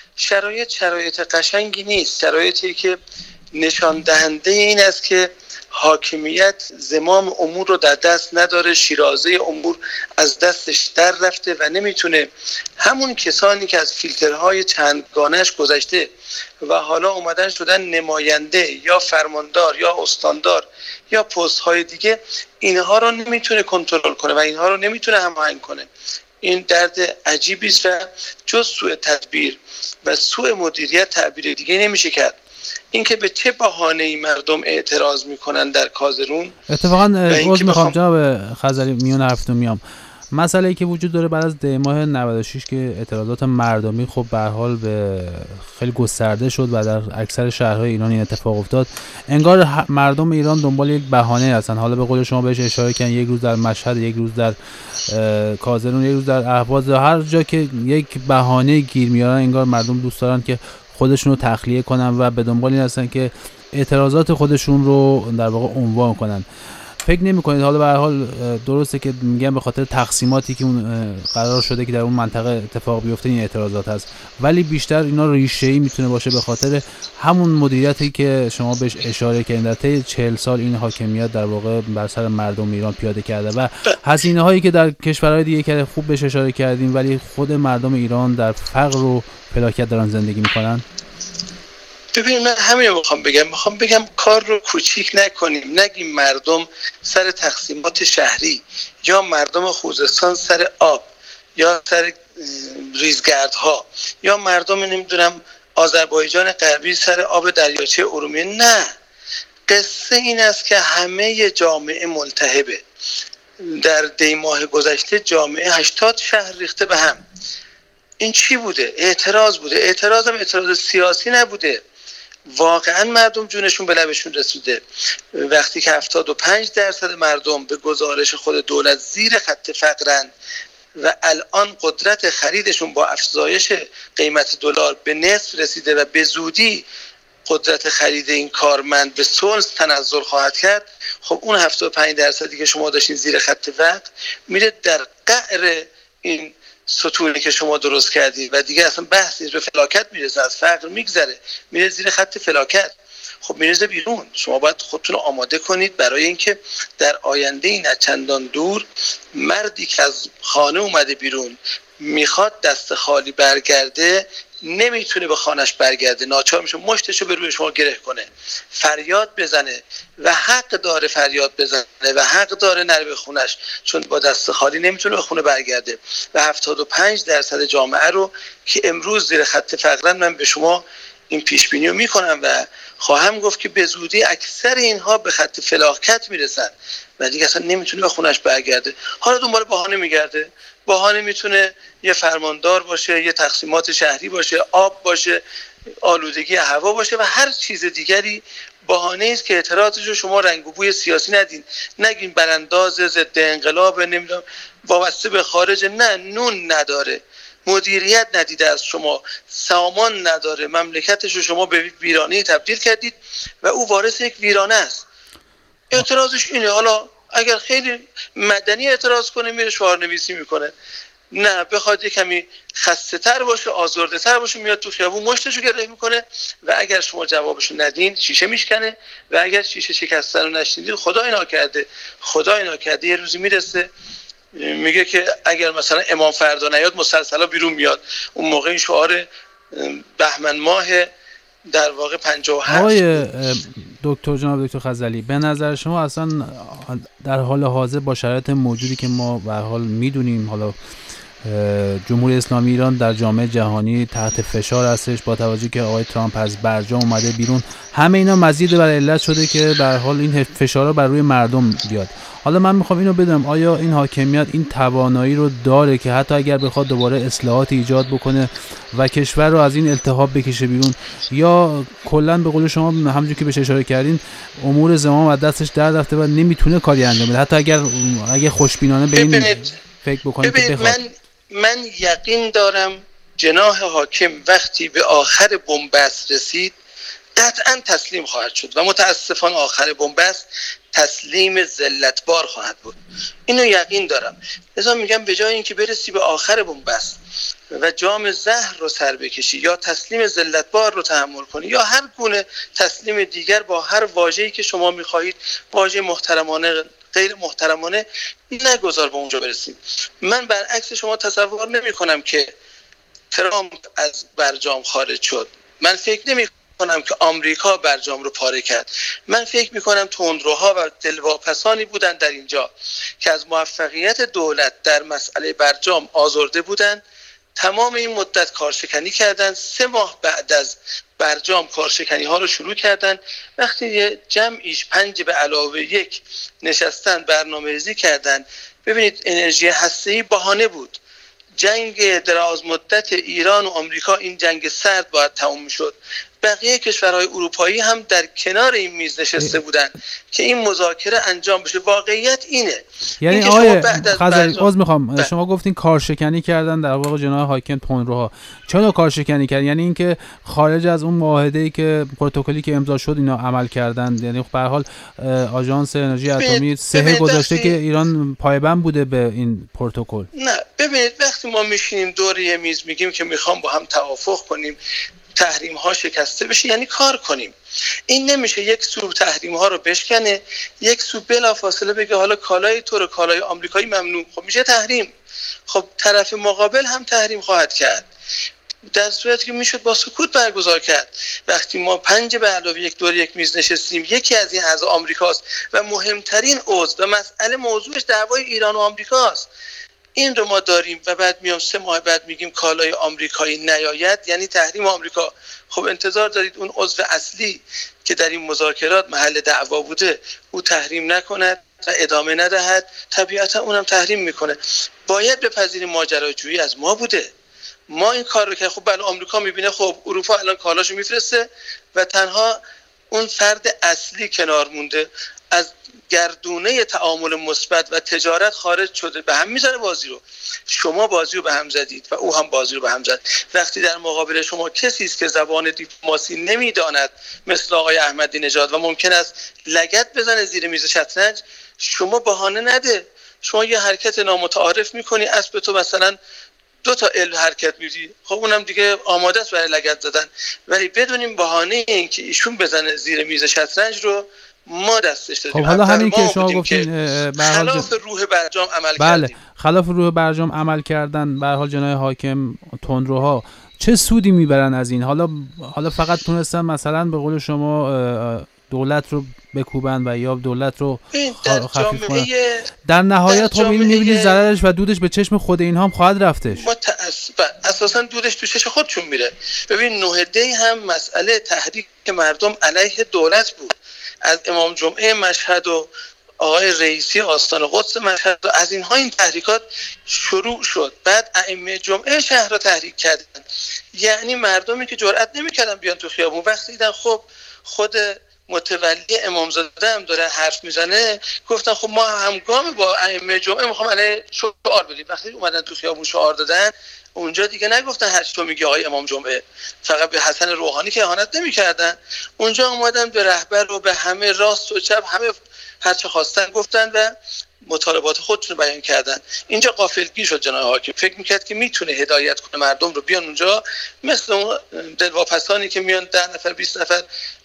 شرایط قشنگی نیست. شرایطی که نشان دهنده این است که حاکمیت زمام امور رو در دست نداره، شیرازه امور از دستش در رفته و نمیتونه همون کسانی که از فیلترهای چندگانش گذشته و حالا اومدن شدن نماینده یا فرماندار یا استاندار یا پست‌های دیگه، اینها رو نمیتونه کنترل کنه و اینها رو نمیتونه هماهنگ کنه. این درد عجیبی است و جز سوء تدبیر و سوء مدیریت تعبیر دیگه نمیشه کرد. اینکه به چه بهانه‌ای مردم اعتراض میکنن در کازرون. اتفاقا عذر میخوام جناب خزعلی میون حرفتون میام. مسئله‌ای که وجود داره بعد از دی ماه 96 که اعتراضات مردمی خب به هر حال به خیلی گسترده شد و در اکثر شهرهای ایران این اتفاق افتاد. انگار مردم ایران دنبال یک بهانه هستن. حالا به قول شما بهش اشاره کردن، یک روز در مشهد، یک روز در کازرون، یک روز در اهواز، هر جا که یک بهانه گیر میارن انگار مردم دوست دارن که خودشون رو تخلیه کنن و به دنبال این هستن که اعتراضات خودشون رو در واقع عنوان کنن. فکر نمی‌کنید حالا به هر حال درسته که میگم به خاطر تقسیماتی که اون قرار شده که در اون منطقه اتفاق بیفته این اعتراضات هست، ولی بیشتر اینا ریشه‌ای میتونه باشه به خاطر همون مدیریتی که شما بهش اشاره کردید. در طی 40 سال این حاکمیت در واقع بر سر مردم ایران پیاده کرده و هزینه‌هایی که در کشورهای دیگه که خوب بهش اشاره کردیم، ولی خود مردم ایران در فقر و فلاکت دارن زندگی میکنن. ببینید من همین رو میخوام بگم کار رو کوچیک نکنیم. نگیم مردم سر تقسیمات شهری یا مردم خوزستان سر آب یا سر ریزگردها یا مردم نمیدونم آذربایجان غربی سر آب دریاچه ارومیه. نه، قصه این است که همه جامعه ملتهبه. در دی ماه گذشته جامعه 80 شهر ریخته به هم. این چی بوده؟ اعتراض بوده. اعتراض هم اعتراض سیاسی نبوده. واقعا مردم جونشون به لبشون رسیده. وقتی که 75% مردم به گزارش خود دولت زیر خط فقرند و الان قدرت خریدشون با افزایش قیمت دلار به نصف رسیده و به زودی قدرت خرید این کارمند به ثلث تنزل خواهد کرد، خب اون 75% که شما داشتین زیر خط فقر میره در قعر این ستونی که شما درست کردید و دیگه اصلا بحث نیست، به فلاکت میرسه، از فقر میگذره میره زیر خط فلاکت. خب میرزه بیرون. شما باید خودتون آماده کنید برای اینکه در آینده نه چندان دور مردی که از خانه اومده بیرون میخواد دست خالی برگرده، نمیتونه به خانش برگرده، ناچار میشه مشتشو به روی شما گره کنه، فریاد بزنه و حق داره فریاد بزنه و حق داره نره به خونش، چون با دست خالی نمیتونه به خونه برگرده. و 75% جامعه رو که امروز زیر خط فقرن، من به شما این پیش بینی رو میکنم و خواهم گفت که به زودی اکثر اینها به خط فلاکت میرسن و دیگه اصلا نمیتونه به خونش برگرده. حالا دنبال بهانه میگرده. بهانه میتونه یه فرماندار باشه، یه تقسیمات شهری باشه، آب باشه، آلودگی هوا باشه و هر چیز دیگری بهانه است که اعتراضش رو شما رنگ و بوی سیاسی ندین، نگین برانداز ضد انقلاب، نمیدونم وابسته به خارج، نه، نون نداره، مدیریت ندیده از شما، سامان نداره، مملکتش رو شما به ویرانه تبدیل کردید و او وارث یک ویرانه است. اعتراضش اینه. حالا اگر خیلی مدنی اعتراض کنه میره شعارنویسی میکنه، نه بخواد یه کمی خسته تر باشه، آزرده تر باشه، میاد تو خیابون مشتشو گره میکنه و اگر شما جوابشو ندین شیشه میشکنه و اگر شیشه شکسته رو نشنیدید خدا اینا کرده یه روزی میرسه میگه که اگر مثلا امام فردا نیاد مسلسلا بیرون میاد. اون موقع این شعار بهمن ماه در واقع 57. آقای جناب دکتر خزعلی، به نظر شما اصلا در حال حاضر با شرایط موجودی که ما به هر حال میدونیم، حالا جمهوری اسلامی ایران در جامعه جهانی تحت فشار هستش با توجه که آقای ترامپ از برجام اومده بیرون، همه اینا مزید بر علت شده که به هر حال این فشارها بر روی مردم بیاد. حالا من میخوام اینو بدونم آیا این حاکمیت این توانایی رو داره که حتی اگر بخواد دوباره اصلاحات ایجاد بکنه و کشور رو از این التهاب بکشه بیرون، یا کلا به قول شما همونجوری که بهش اشاره کردین امور زمام از دستش در رفته و نمیتونه کاری انجام بده، حتی اگر خوشبینانه به این فکر بکنید که بخواد؟ من یقین دارم جناح حاکم وقتی به آخر بنبست رسید قطعا تسلیم خواهد شد و متاسفانه آخر بنبست تسلیم ذلتبار خواهد بود. اینو یقین دارم. لذا میگم به جای اینکه برسی به آخر بنبست و جام زهر رو سر بکشی یا تسلیم ذلتبار رو تحمل کنی یا هر گونه تسلیم دیگر با هر واژه‌ای که شما میخواهید، واژه محترمانه غیر محترمانه، نگذار به اونجا برسیم. من برعکس شما تصور نمی کنم که ترامپ از برجام خارج شد. من فکر نمی کنم که آمریکا برجام رو پاره کرد. من فکر می کنم تندروها و دلواپسانی بودن در اینجا که از موفقیت دولت در مسئله برجام آزرده بودن، تمام این مدت کارشکنی کردن. 3 ماه بعد از برجام کارشکنی ها رو شروع کردن. وقتی یه جمعیش 5+1 نشستن برنامه‌ریزی کردن. ببینید انرژی هسته‌ای بهانه بود. جنگ دراز مدت ایران و آمریکا، این جنگ سرد باید تموم شد. بقیه کشورهای اروپایی هم در کنار این میز نشسته بودن که این مذاکره انجام بشه. واقعیت اینه. یعنی آقای خزعلی میخوام شما گفتین کارشکنی کردن در واقع جناح حاکم تندروها. چرا کارشکنی کردن؟ یعنی اینکه خارج از اون معاهده‌ای که پروتکلی که امضا شد اینا عمل کردن. یعنی به هر حال آژانس انرژی اتمی سهه گذاشته که ایران پایبند بوده به این پروتکل. نه ببینید وقتی ما میشینیم دور یه میز میگیم که میخوام با هم توافق کنیم تحریم ها شکسته بشه، یعنی کار کنیم. این نمیشه یک سو تحریم ها رو بشکنه، یک سو بلافاصله بگه حالا کالای تو رو کالای آمریکایی ممنوع. خب میشه تحریم. خب طرف مقابل هم تحریم خواهد کرد، در صورتی که میشد با سکوت برگزار کرد. وقتی ما 5+1 دور یک میز نشستیم، یکی از این اعضا آمریکاست و مهمترین عضو و مسئله موضوعش دعوای ایران و آمریکاست. این رو ما داریم و بعد میام 3 ماه بعد میگیم کالای آمریکایی نیاید، یعنی تحریم آمریکا. خب انتظار دارید اون عضو اصلی که در این مذاکرات محل دعوا بوده او تحریم نکند و ادامه ندهد؟ طبیعتا اونم تحریم میکنه. باید بپذیریم ماجراجویی از ما بوده. ما این کار رو که خب بله آمریکا میبینه خب اروپا الان کالاشو میفرسته و تنها اون فرد اصلی کنار مونده. از گردونه تعامل مثبت و تجارت خارج شده، به هم میزنه بازی رو. شما بازی رو به هم زدید و او هم بازی رو به هم زد. وقتی در مقابل شما کسی است که زبان دیپلماسی نمیداند مثل آقای احمدی نژاد و ممکن است لگد بزنه زیر میز شطرنج، شما بهانه نده. شما یه حرکت نامتعارف میکنی، اسب تو مثلا 2 تا ال حرکت میدی، خب اونم دیگه آماده است برای لگد زدن. ولی بدونیم بهانه این که ایشون بزنه زیر میز شطرنج رو ما دستش دادیم. خب حالا همین که شما گفتین خلاف روح برجام عمل کردیم. خلاف روح برجام عمل کردن، به هر حال جناح حاکم تندروها چه سودی میبرن از این؟ حالا فقط تونستن مثلا به قول شما دولت رو بکوبن و یا دولت رو خفیف کنن. در نهایت خب این میبینید ضررش و دودش به چشم خود اینها هم خواهد رفتش. اساسا دودش تو چشم خودشون میره. ببین 9 دی هم مسئله تحریک مردم علیه دولت بود. از امام جمعه مشهد و آقای رئیسی آستان قدس مشهد و از اینها این تحریکات شروع شد. بعد ائمه جمعه شهر را تحریک کردن، یعنی مردمی که جرئت نمی‌کردن بیان تو خیابون، وقتی دیدن خب خود متولی امامزاده هم داره حرف میزنه، گفتن خب ما همگام با ائمه جمعه میخوام علیه شعار بدیم. وقتی اومدن تو خیابون شعار دادن، اونجا دیگه نگفتن هر چی تو میگی آقای امام جمعه، فقط به حسن روحانی که اهانت نمی‌کردن، اونجا اومدن به رهبر و به همه راست و چپ همه هر چه خواستن گفتن و مطالبات خودشون بیان کردن. اینجا غافلگیر شد جناح حاکم، فکر میکرد که میتونه هدایت کنه مردم رو بیان اونجا، مثل اون دلواپسانی که میان 10 نفر 20 نفر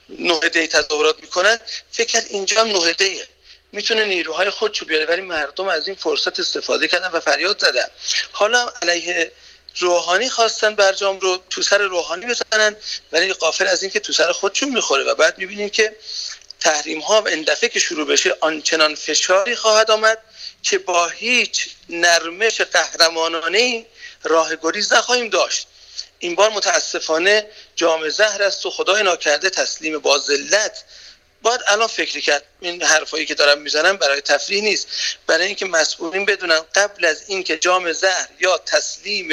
9 دی تظاهرات میکنن، فکر کرد اینجا هم 9 دیه میتونه نیروهای خودشو بیاره، ولی مردم از این فرصت استفاده کردن و فریاد زدن. حالا علیه روحانی خواستن برجام رو تو سر روحانی بزنن، ولی غافل از این که تو سر خودشون میخوره و بعد میبینیم که تحریم ها این دفعه که شروع بشه آنچنان فشاری خواهد آمد که با هیچ نرمش قهرمانانه‌ای راه گریز نخواهیم داشت. این بار متاسفانه جام زهر است و خدای ناکرده تسلیم با ذلت. باید الان فکر کرد این حرفایی که دارم میزنم برای تفریح نیست، برای اینکه مسئولین بدونن قبل از اینکه جام زهر یا تسلیم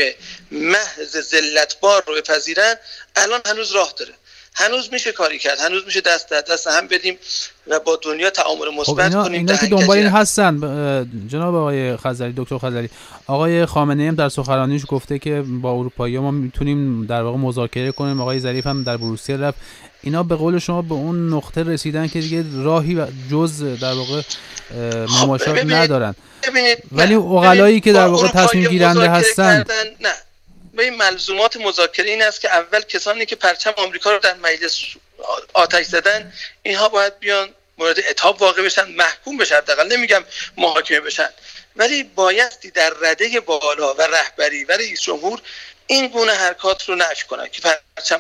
محض ذلتبار رو بپذیرن، الان هنوز راه داره، هنوز میشه کاری کرد، هنوز میشه دست در دست هم بدیم و با دنیا تعامل مثبت کنیم. اینا که دنبال این هستن جناب آقای خضری، دکتر خضری، آقای خامنه‌ای هم در سخنرانیش گفته که با اروپایی‌ها ما میتونیم در واقع مذاکره کنیم. آقای ظریف هم در بروسل رفت. اینا به قول شما به اون نقطه رسیدن که دیگه راهی جز در واقع مماشات ندارن. ولی عقلایی که در واقع تصمیم گیرنده هستن، نه به این ملزومات مذاکره این است که اول کسانی که پرچم آمریکا رو در مجلس آتش زدن، اینها باید بیان مورد عتاب واقع بشن، محکوم بشن، حداقل نمیگم محاکمه بشن، ولی بایستی در رده بالا و رهبری و رئیس جمهور این گونه حرکات رو نفی کنن که پرچم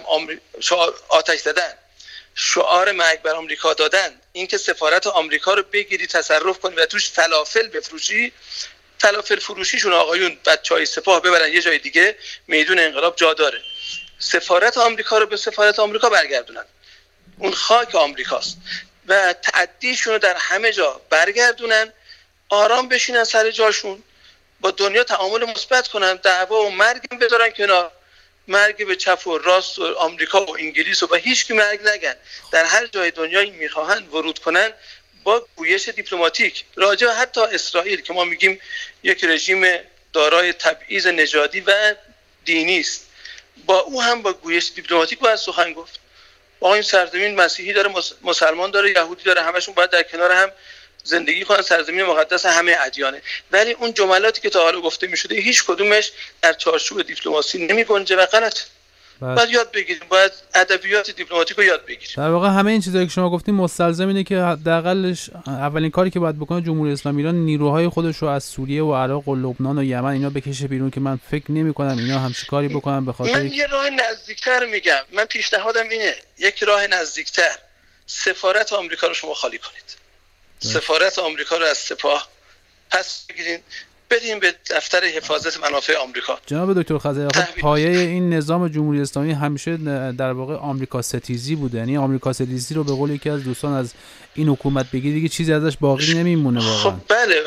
آتش زدن، شعار مرگ بر آمریکا دادن، این که سفارت آمریکا رو بگیری تصرف کنی و توش فلافل بفروشی، فلافل فروشیشون آقایون بچهای سپاه ببرن یه جای دیگه، میدون انقلاب جا داره. سفارت آمریکا رو به سفارت آمریکا برگردونن، اون خاک آمریکاست، و تعدیشون رو در همه جا برگردونن، آرام بشینن سر جاشون، با دنیا تعامل مثبت کنن، دعوا و مرگ بذارن کنار، مرگ به چپ و راست و آمریکا و انگلیس و هیچ کی مرگ نگن. در هر جای دنیا میخواهن ورود کنن با گویش دیپلماتیک، راجع حتی اسرائیل که ما میگیم یک رژیم دارای تبعیض نژادی و دینی است، با او هم با گویش دیپلماتیک باید سخن گفت. با این سرزمین مسیحی داره، مسلمان داره، یهودی داره، همشون باید در کنار هم زندگی کنن، سرزمین مقدس همه ادیانه. ولی اون جملاتی که تا حالا گفته میشده هیچ کدومش در چارچوب دیپلماسی نمیگنجه و غلط. باید یاد بگیریم، باید ادبیات دیپلماتیک رو یاد بگیریم. در واقع همه این چیزایی که شما گفتین مستلزم اینه که حداقلش اولین کاری که باید بکنه جمهوری اسلامی ایران نیروهای خودش رو از سوریه و عراق و لبنان و یمن اینا بکشه بیرون، که من فکر نمی‌کنم اینا همچین کاری بکنن. به خاطر من یه راه نزدیکتر میگم، من پیشنهادم اینه، یک راه نزدیکتر، سفارت آمریکا رو شما خالی کنید، سفارت آمریکا رو از سپاه پس بگیرید، بریم به دفتر حفاظت منافع آمریکا. جناب دکتر خضری، پایه این نظام جمهوری اسلامی همیشه در واقع آمریکا ستیزی بوده، یعنی آمریکا ستیزی رو به قول یکی از دوستان از این حکومت بگی دیگه چیزی ازش باقی نمیمونه واقعا. خب بله،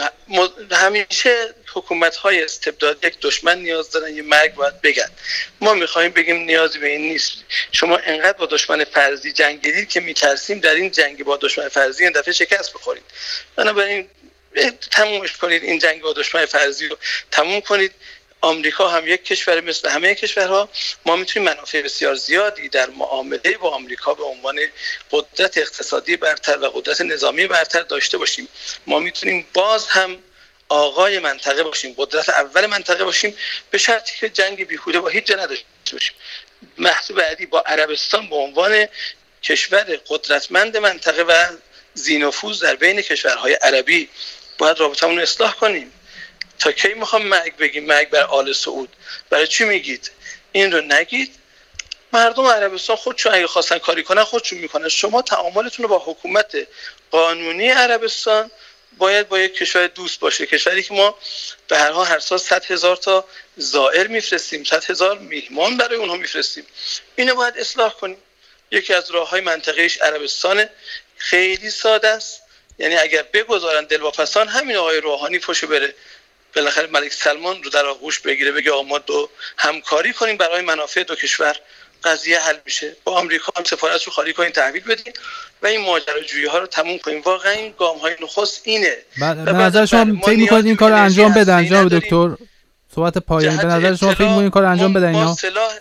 همیشه حکومت‌های استبدادی یک دشمن نیاز دارن، یه مرگ باید بگن. ما می‌خوایم بگیم نیازی به این نیست. شما انقدر با دشمن فرضی جنگیدید که می‌ترسیم در این جنگ با دشمن فرضی این دفعه شکست بخورید. بنابراین تمومش کنید، این جنگ با دشمن فرضی رو تموم کنید. آمریکا هم یک کشور مثل همه کشورها، ما میتونیم منافع بسیار زیادی در معامله با آمریکا به عنوان قدرت اقتصادی برتر و قدرت نظامی برتر داشته باشیم. ما میتونیم باز هم آقای منطقه باشیم، قدرت اول منطقه باشیم، به شرطی که جنگ بیهوده با هیچ جا نداشته باشیم. بحث بعدی با عربستان به عنوان کشور قدرتمند منطقه و ذی‌نفوذ در بین کشورهای عربی باید رابطمون رو اصلاح کنیم. تا کی میخوام مرگ بگیم؟ مرگ بر آل سعود؟ برای چی میگید؟ این رو نگید. مردم عربستان خودشون اگه خواستن کاری کنن خودشون میکنن. شما تعاملتون رو با حکومت قانونی عربستان باید با یک کشور دوست باشه، کشوری که ما به هر حال هر سال 100,000 تا زائر میفرستیم، 100,000 میهمان برای اونها میفرستیم. اینو باید اصلاح کنیم. یکی از راههای منطقه‌ایش عربستان خیلی ساده است، یعنی اگر بگذارن دلواپسان همین آقای روحانی پشو بره بالاخره ملک سلمان رو در آغوش بگیره بگه آقا ما دو همکاری کنیم برای منافع دو کشور، قضیه حل میشه. با آمریکا هم سفارت رو خالی کنیم، تحویل بدیم و این ماجراجویی ها رو تموم کنیم. واقعا این گام های نخست اینه. به نظر شما فکر می‌کنید این کار انجام بدن جناب دکتر؟ صحبت پایانی، به نظر شما فکر می‌کنید این کار انجام بدن اینا؟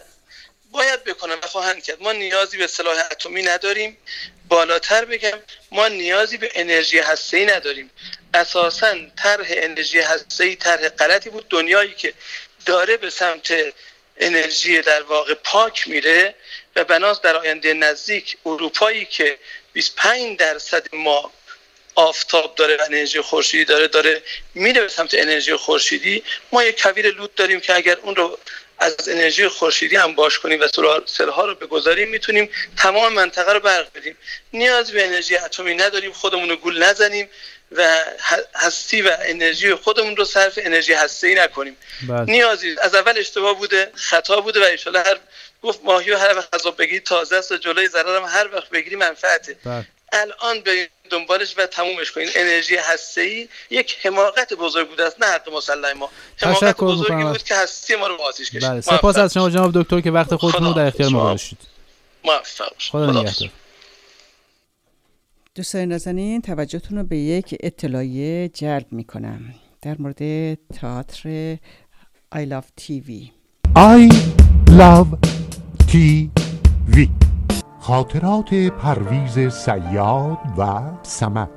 باید بکنن و خواهند کرد. ما نیازی به سلاح اتمی نداریم. بالاتر بگم ما نیازی به انرژی هسته‌ای نداریم. اساساً طرح انرژی هسته‌ای طرح غلطی بود. دنیایی که داره به سمت انرژی در واقع پاک میره و بناس در آینده نزدیک اروپایی که 25% ما آفتاب داره و انرژی خورشیدی داره میره به سمت انرژی خورشیدی. ما یک کویر لوت داریم که اگر اون رو از انرژی خورشیدی هم باش کنیم و سلها رو بگذاریم میتونیم تمام منطقه رو برق بدیم. نیاز به انرژی اتمی نداریم، خودمون رو گول نزنیم و هستی و انرژی خودمون رو صرف انرژی هسته‌ای نکنیم. نیازی از اول اشتباه بوده، خطا بوده و ان شاءالله هر گفت ماهی هر وقت غذا بگیری تازه است و جلوی ضرر هم هر وقت بگیری منفعته. الان بریم دنبالش و تمومش کنین. انرژی هسته‌ای یک حماقت بزرگ بوده است، نه حتی مسلح ما. حماقت بزرگی بود که هستی ما رو به آتش کشید. بله، سپاس از شما جناب دکتر که وقت خودتون رو در اختیار ما گذاشتید. موفق باشید. خدا نگهدار. دوستان نازنین، توجهتون رو به یک اطلاعیه جلب میکنم در مورد تئاتر I Love TV. I Love TV، خاطرات پرویز صیاد و سمر.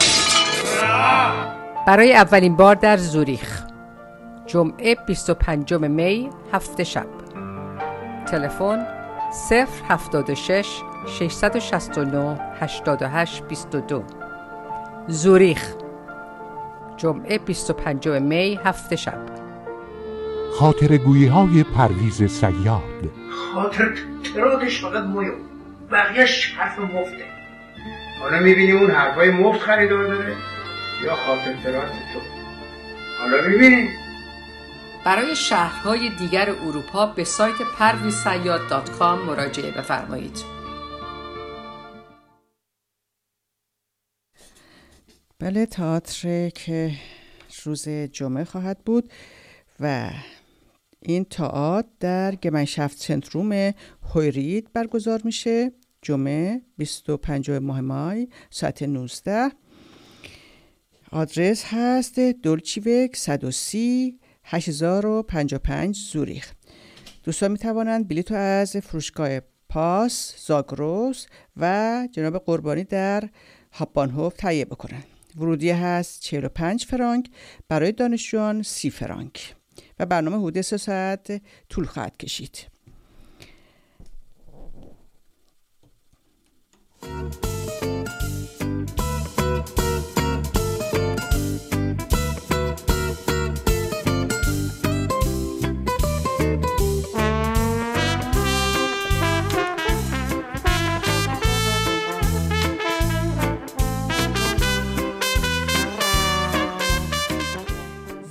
برای اولین بار در زوریخ، جمعه 25 می، هفته شب. تلفن 076 669 88 22. زوریخ، جمعه 25 می، هفته شب. خاطرگویی های پرویز صیاد. خاطر ترادش فقط مویو، بقیهش حرف مفته. حالا میبینی اون حرفای مفت خریدار داره یا خاطر تراد تو؟ حالا میبینی؟ برای شهرهای دیگر اروپا به سایت parvizsayad.com مراجعه بفرمایید. بله، تئاتر که روز جمعه خواهد بود و این تئاتر در گمنشافت سنتروم هویرید برگزار میشه جمعه 25 ماه مای ساعت 19. آدرس هست دولچیوک 130 8055 زوریخ. دوستان می توانند بلیط از فروشگاه پاس، زاگروس و جناب قربانی در هاپبانهوف تهیه بکنند. ورودی هست 45 فرانک، برای دانشجویان 30 فرانک و برنامه حدود 3 ساعت طول خواهد کشید.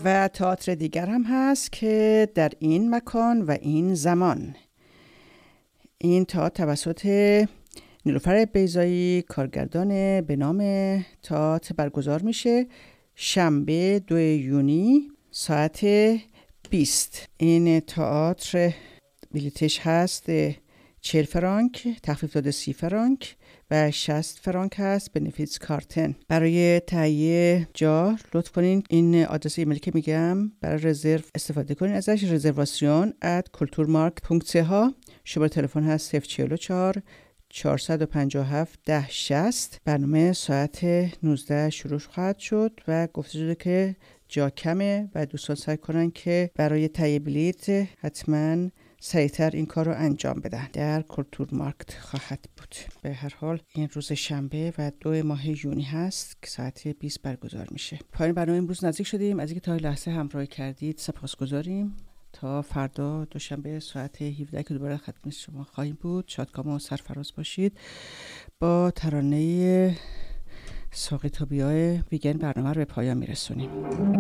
و تئاتر دیگر هم هست که در این مکان و این زمان. این تئاتر توسط نیلوفر بیضایی کارگردان به نام تئاتر برگزار میشه شنبه 2 یونی ساعت 20. این تئاتر بلیتش هست 40 فرانک، تخفیف داده 30 فرانک و 60 فرانک هست بنفیتس کارتن. برای تهیه جا لطف کنین این آدرس ایمیلی که میگم برای رزرو استفاده کنین ازش، reservation@kulturmark.ch. شماره تلفن هست 044 457 1060. برنامه ساعت 19 شروع خواهد شد و گفته شده که جا کمه و دوستان سعی کنن که برای تهیه بلیت حتما سریعتر این کار رو انجام بدن. در کلتور مارکت خواهد بود. به هر حال این روز شنبه و 2 ماه یونی هست که ساعت 20 برگزار میشه. پایان برنامه امروز نزدیک شدیم. از اینکه تا لحظه همراهی کردید سپاسگزاریم. تا فردا دوشنبه ساعت 17 که دوباره خدمت شما خواهیم بود. شادکام و سرفراز باشید. با ترانه ساقی توبیای ویگن برنامه رو به پایان میرسونیم.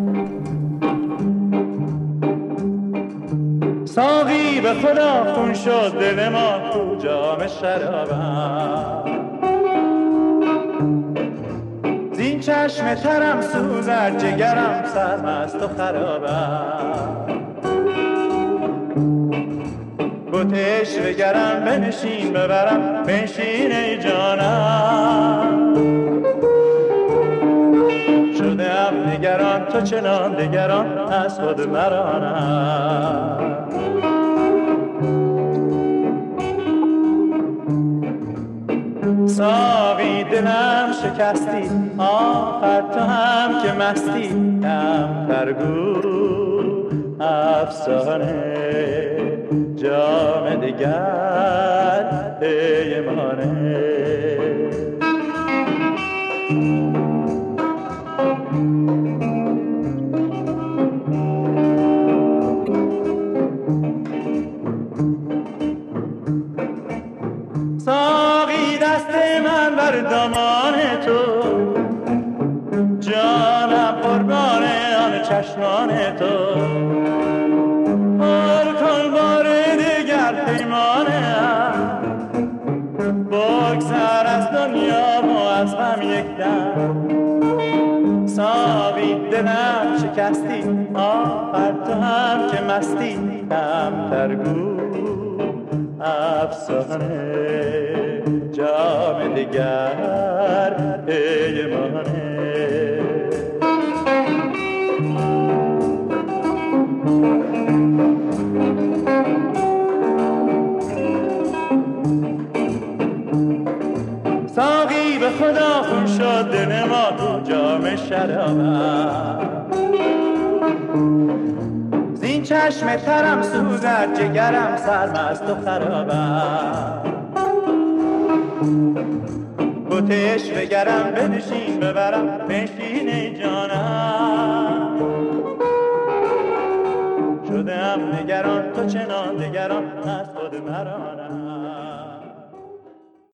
ساقی به خدا خون شد دل ما تو جام شرابم، زین چشم ترم سوزد جگرم سرمست و خرابم. گوتش بگرم بنشین ببرم بنشین ای جانم، شده ام نگران تو چنان دگران از خود مرانم. ساقی دلم شکستی آخر تو هم که مستی، کم ترگو افسانه جام دگر پیمانه. ساقی دست من بر دامان تو، جانم قربان آن چشمان تو، پر کن بار دیگر پیمانم، بگذر از دنیا و از هم یک دم. ساقی دلم شکستی آخر تو هم که مستی، کم ترگو افسانه جام دگر پیمانه. ساقی به خدا خون شد دل ما تو جام شرابم، زین چشم ترم سوزد جگرم سرمست و خرابم. گوتش بگرم بنشین ببرم بنشین ای جانم، شده ام نگران تو چنان دگران از خود مرانم.